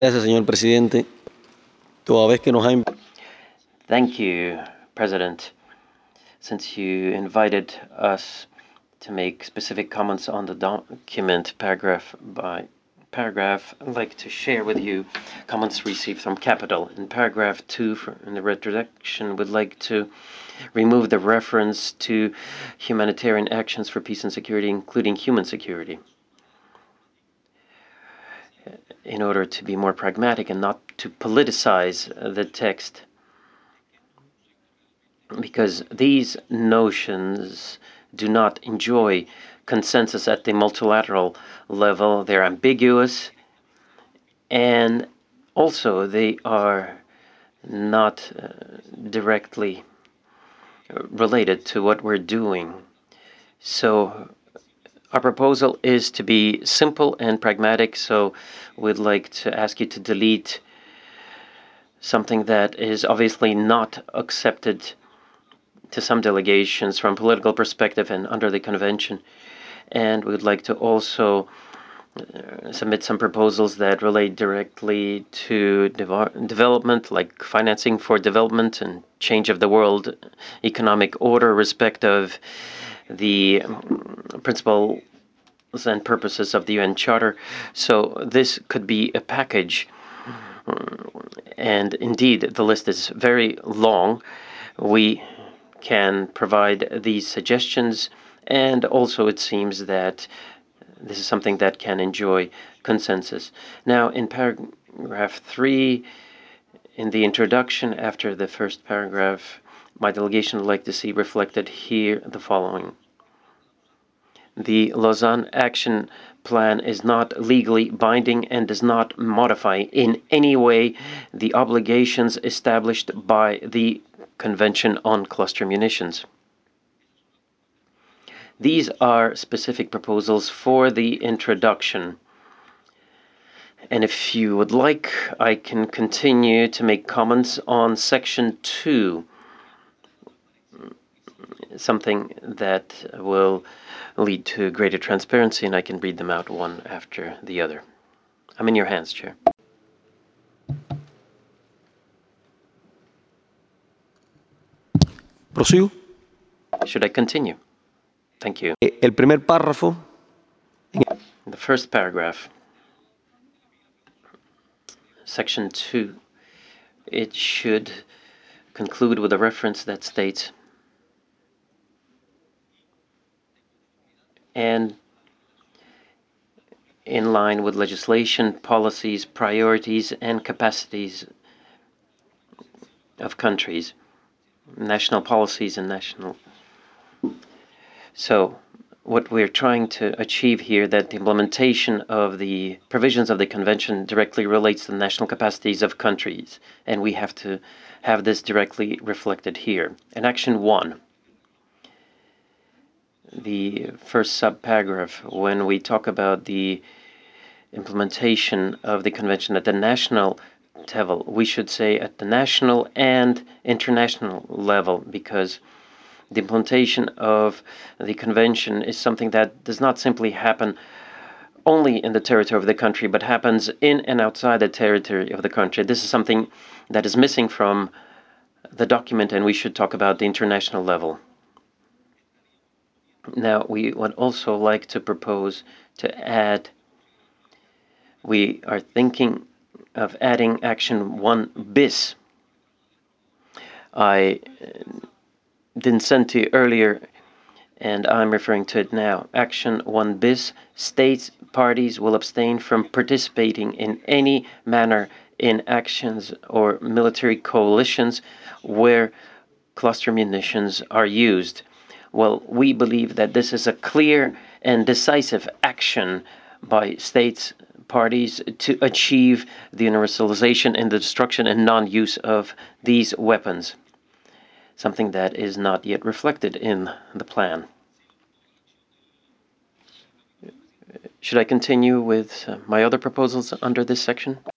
Gracias, señor presidente. Toda vez que nos ha Thank you, President. Since you invited us to make specific comments on the document paragraph by paragraph, I'd like to share with you comments received from Capital. In paragraph 2, in the introduction, would like to remove the reference to humanitarian actions for peace and security, including human security, in order to be more pragmatic and not to politicize the text, because these notions do not enjoy consensus at the multilateral level. They're ambiguous, and also they are not directly related to what we're doing. So our proposal is to be simple and pragmatic, so we'd like to ask you to delete something that is obviously not accepted to some delegations from political perspective and under the convention. And we would like to also submit some proposals that relate directly to development, like financing for development and change of the world economic order, respect of the principles and purposes of the UN Charter. So this could be a package. And indeed, the list is very long. We can provide these suggestions, and also it seems that this is something that can enjoy consensus. Now, in paragraph 3, in the introduction, after the first paragraph, my delegation would like to see reflected here the following. The Lausanne Action Plan is not legally binding and does not modify in any way the obligations established by the Convention on Cluster Munitions. These are specific proposals for the introduction. And if you would like, I can continue to make comments on section 2, something that will lead to greater transparency, and I can read them out one after the other. I'm in your hands, Chair. prosigo. Should I continue? Thank you. El primer párrafo. The first paragraph, section 2, it should conclude with a reference that states, and in line with legislation, policies, priorities, and capacities of countries, national policies and national. So what we're trying to achieve here, that the implementation of the provisions of the convention directly relates to the national capacities of countries, and we have to have this directly reflected here. In action 1, the first subparagraph, when we talk about the implementation of the convention at the national level, we should say at the national and international level, because the implementation of the convention is something that does not simply happen only in the territory of the country, but happens in and outside the territory of the country. This is something that is missing from the document, and we should talk about the international level. Now, we would also like to propose to add, we are thinking of adding action 1 bis. I didn't send to you earlier, and I'm referring to it now. Action 1 bis states parties will abstain from participating in any manner in actions or military coalitions where cluster munitions are used. Well, we believe that this is a clear and decisive action by states parties to achieve the universalization and the destruction and non-use of these weapons, something that is not yet reflected in the plan. Should I continue with my other proposals under this section?